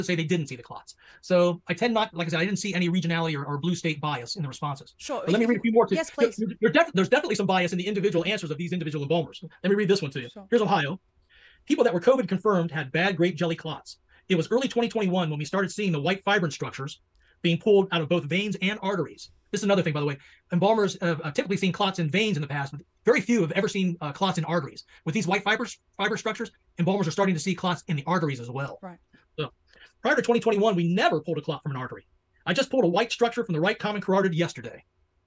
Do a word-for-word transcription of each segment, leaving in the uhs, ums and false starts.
say they didn't see the clots. So I tend not, like I said, I didn't see any regionality or, or blue state bias in the responses. Sure. But let me read a few more. To, yes, please. There, there def, there's definitely some bias in the individual answers of these individual embalmers. Let me read this one to you. Sure. Here's Ohio. People that were COVID confirmed had bad grape jelly clots. It was early twenty twenty-one when we started seeing the white fibrin structures being pulled out of both veins and arteries. This is another thing, by the way. Embalmers have uh, typically seen clots in veins in the past, but very few have ever seen uh, clots in arteries. With these white fiber, fiber structures, embalmers are starting to see clots in the arteries as well. Right. So prior to twenty twenty-one, we never pulled a clot from an artery. I just pulled a white structure from the right common carotid yesterday.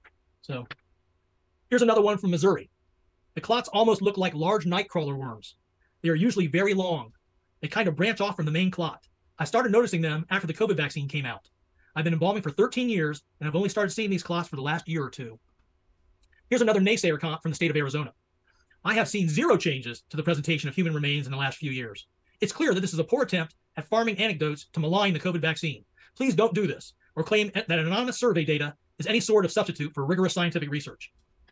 So here's another one from Missouri. The clots almost look like large nightcrawler worms. They are usually very long. They kind of branch off from the main clot. I started noticing them after the COVID vaccine came out. I've been embalming for thirteen years, and I've only started seeing these clots for the last year or two. Here's another naysayer comp from the state of Arizona. I have seen zero changes to the presentation of human remains in the last few years. It's clear that this is a poor attempt at farming anecdotes to malign the COVID vaccine. Please don't do this or claim that anonymous survey data is any sort of substitute for rigorous scientific research.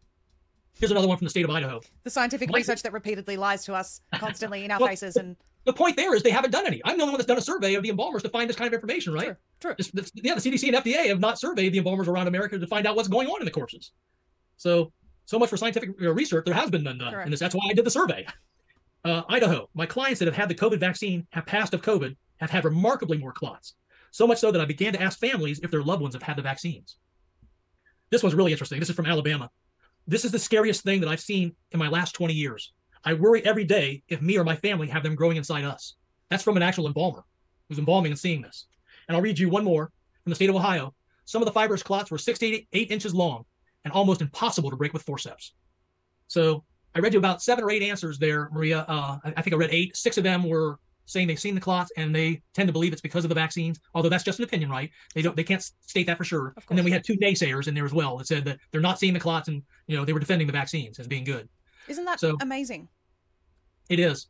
Here's another one from the state of Idaho. The scientific My, research that repeatedly lies to us constantly in our well, faces. And the point there is they haven't done any. I'm the only one that's done a survey of the embalmers to find this kind of information, right? True, true. This, this, yeah, the C D C and F D A have not surveyed the embalmers around America to find out what's going on in the corpses. So, so much for scientific research. There has been none done. And this, that's why I did the survey. Uh, Idaho, my clients that have had the COVID vaccine, have passed of COVID, have had remarkably more clots. So much so that I began to ask families if their loved ones have had the vaccines. This one's really interesting. This is from Alabama. This is the scariest thing that I've seen in my last twenty years. I worry every day if me or my family have them growing inside us. That's from an actual embalmer who's embalming and seeing this. And I'll read you one more from the state of Ohio. Some of the fibrous clots were six to eight, eight inches long and almost impossible to break with forceps. So I read you about seven or eight answers there, Maria. Uh, I, I think I read eight. Six of them were saying they've seen the clots and they tend to believe it's because of the vaccines, although that's just an opinion, right? They don't, they can't state that for sure. And then we had two naysayers in there as well that said that they're not seeing the clots and, you know, they were defending the vaccines as being good. Isn't that so, amazing? It is.